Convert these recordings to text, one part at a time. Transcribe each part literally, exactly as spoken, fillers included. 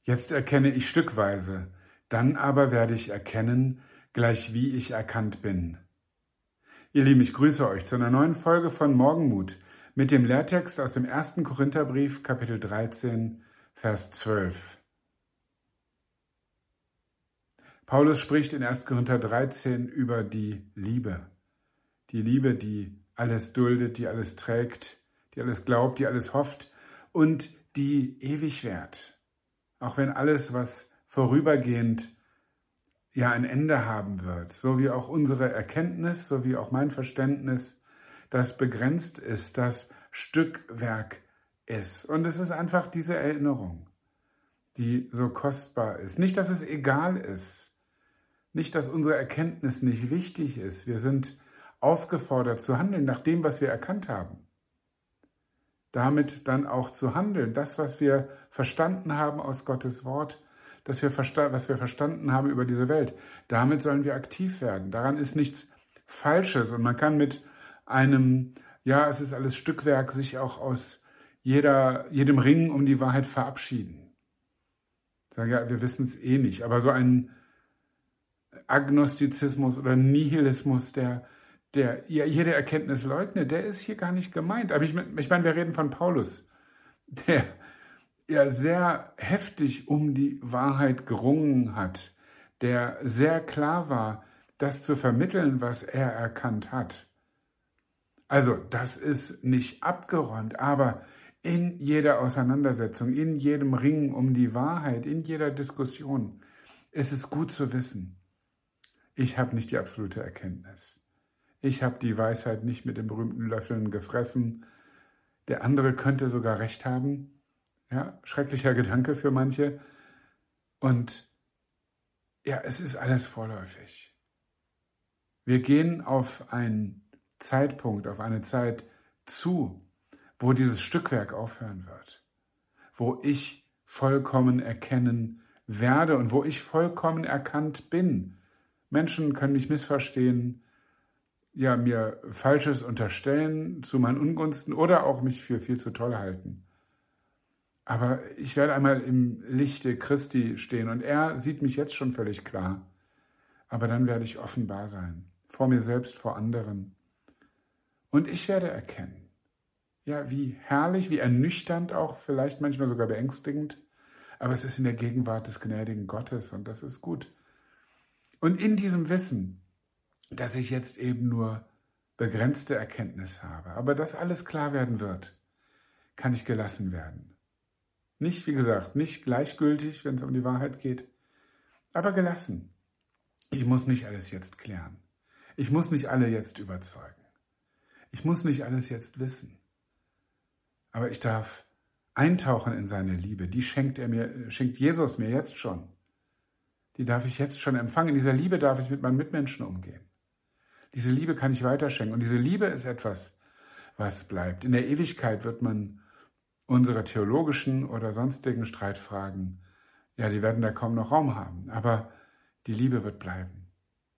Jetzt erkenne ich stückweise, dann aber werde ich erkennen, gleich wie ich erkannt bin. Ihr Lieben, ich grüße euch zu einer neuen Folge von Morgenmut mit dem Lehrtext aus dem ersten Korintherbrief, Kapitel dreizehn, Vers zwölf. Paulus spricht in ersten Korinther dreizehn über die Liebe. Die Liebe, die alles duldet, die alles trägt, die alles glaubt, die alles hofft und die ewig währt. Auch wenn alles, was vorübergehend ja ein Ende haben wird, so wie auch unsere Erkenntnis, so wie auch mein Verständnis, das begrenzt ist, das Stückwerk ist. Und es ist einfach diese Erinnerung, die so kostbar ist. Nicht, dass es egal ist, nicht, dass unsere Erkenntnis nicht wichtig ist. Wir sind aufgefordert zu handeln nach dem, was wir erkannt haben. Damit dann auch zu handeln, das, was wir verstanden haben aus Gottes Wort, das wir versta- was wir verstanden haben über diese Welt. Damit sollen wir aktiv werden. Daran ist nichts Falsches und man kann mit einem, ja, es ist alles Stückwerk, sich auch aus jeder, jedem Ringen um die Wahrheit verabschieden. Sagen, ja, wir wissen es eh nicht, aber so ein Agnostizismus oder Nihilismus, der der jede Erkenntnis leugnet, der ist hier gar nicht gemeint. Aber ich, ich meine, wir reden von Paulus, der ja sehr heftig um die Wahrheit gerungen hat, der sehr klar war, das zu vermitteln, was er erkannt hat. Also, das ist nicht abgeräumt, aber in jeder Auseinandersetzung, in jedem Ringen um die Wahrheit, in jeder Diskussion ist es gut zu wissen, ich habe nicht die absolute Erkenntnis. Ich habe die Weisheit nicht mit den berühmten Löffeln gefressen. Der andere könnte sogar recht haben. Ja, schrecklicher Gedanke für manche. Und ja, es ist alles vorläufig. Wir gehen auf einen Zeitpunkt, auf eine Zeit zu, wo dieses Stückwerk aufhören wird. Wo ich vollkommen erkennen werde und wo ich vollkommen erkannt bin. Menschen können mich missverstehen, ja, mir Falsches unterstellen zu meinen Ungunsten oder auch mich für viel zu toll halten. Aber ich werde einmal im Lichte Christi stehen und er sieht mich jetzt schon völlig klar. Aber dann werde ich offenbar sein, vor mir selbst, vor anderen. Und ich werde erkennen, ja, wie herrlich, wie ernüchternd auch, vielleicht manchmal sogar beängstigend, aber es ist in der Gegenwart des gnädigen Gottes und das ist gut. Und in diesem Wissen, dass ich jetzt eben nur begrenzte Erkenntnis habe, aber dass alles klar werden wird, kann ich gelassen werden. Nicht, wie gesagt, nicht gleichgültig, wenn es um die Wahrheit geht, aber gelassen. Ich muss nicht alles jetzt klären. Ich muss nicht alle jetzt überzeugen. Ich muss nicht alles jetzt wissen. Aber ich darf eintauchen in seine Liebe. Die schenkt er mir, schenkt Jesus mir jetzt schon. Die darf ich jetzt schon empfangen. In dieser Liebe darf ich mit meinen Mitmenschen umgehen. Diese Liebe kann ich weiterschenken. Und diese Liebe ist etwas, was bleibt. In der Ewigkeit wird man unsere theologischen oder sonstigen Streitfragen, ja, die werden da kaum noch Raum haben. Aber die Liebe wird bleiben.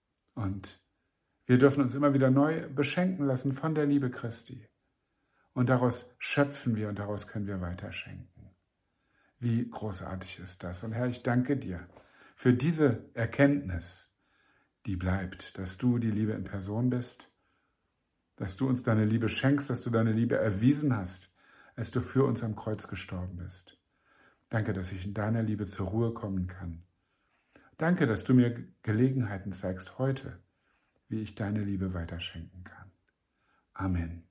Und wir dürfen uns immer wieder neu beschenken lassen von der Liebe Christi. Und daraus schöpfen wir und daraus können wir weiterschenken. Wie großartig ist das. Und Herr, ich danke dir für diese Erkenntnis, die bleibt, dass du die Liebe in Person bist, dass du uns deine Liebe schenkst, dass du deine Liebe erwiesen hast, als du für uns am Kreuz gestorben bist. Danke, dass ich in deiner Liebe zur Ruhe kommen kann. Danke, dass du mir Gelegenheiten zeigst heute, wie ich deine Liebe weiterschenken kann. Amen.